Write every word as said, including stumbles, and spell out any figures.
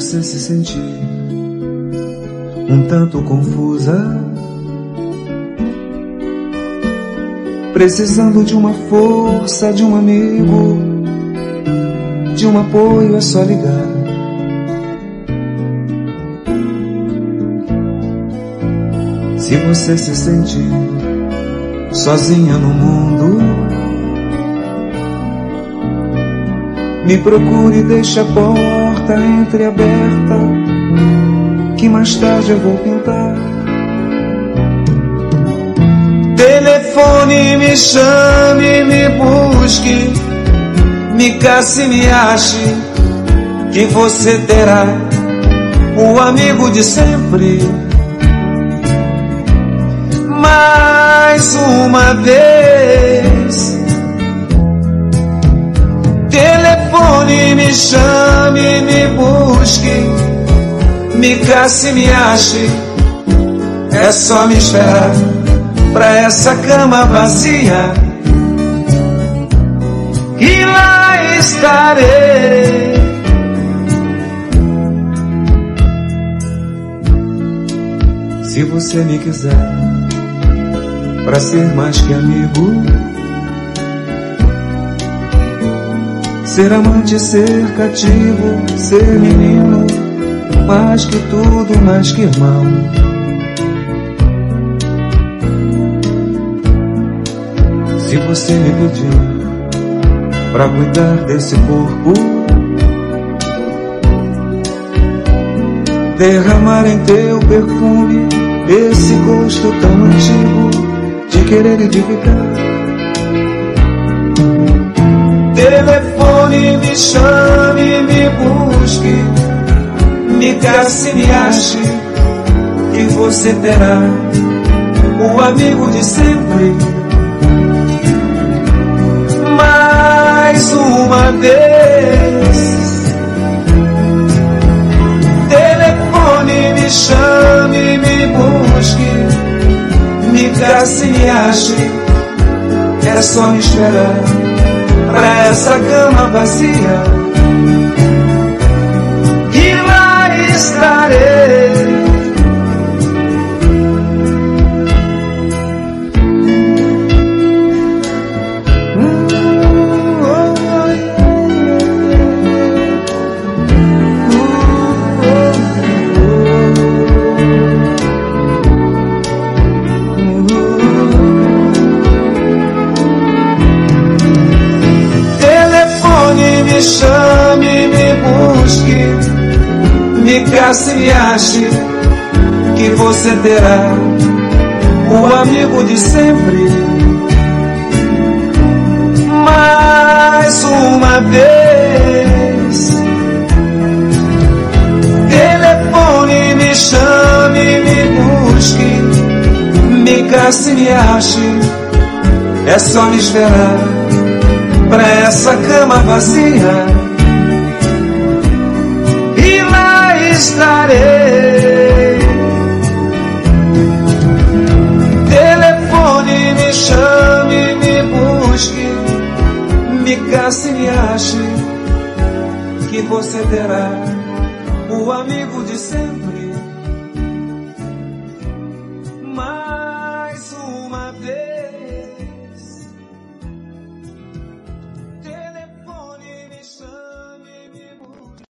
você se sentir um tanto confusa, precisando de uma força, de um amigo, de um apoio, é só ligar. Se você se sentir sozinha no mundo, me procure e deixe a porta entreaberta, que mais tarde eu vou pintar. Telefone, me chame, me busque, me casse, me ache, que você terá o amigo de sempre. Mais uma vez, telefone, me chame, me busque, me casse, me ache, é só me esperar pra essa cama vazia, e lá estarei. Se você me quiser pra ser mais que amigo, ser amante, ser cativo, ser menino, mais que tudo, mais que irmão. Se você me pedir pra cuidar desse corpo, derramar em teu perfume esse gosto tão antigo de querer e de ficar. Telefone, me chame, me busque, me casse, me ache, que você terá o amigo de sempre. Mais uma vez, telefone, me chame, me busque, me casse, me ache, é só me esperar pra essa cama vazia, e lá estarei. Me chame, me busque, me casse, me ache, que você terá o amigo de sempre. Mais uma vez, telefone, me chame, me busque, me casse, me ache, é só me esperar pra essa cama vazia, e lá estarei. Telefone, me chame, me busque, me casse, me ache, que você terá o amigo de sempre.